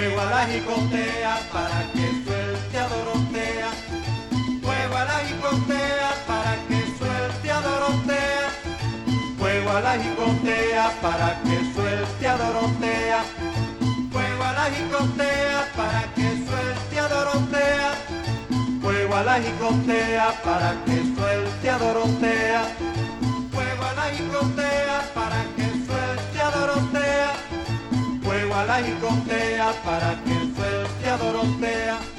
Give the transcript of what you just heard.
Fuego a la jicotea para que suelte a Dorotea. Fuego a la jicotea para que suelte a Dorotea. Fuego a la jicotea para que suelte a Dorotea. Fuego a la jicotea para que suelte a Dorotea. Fuego a la jicotea para que suelte a Dorotea. Fuego a la jicotea para que suelte a Dorotea. Fuego a la jicotea para que suelte a Dorotea.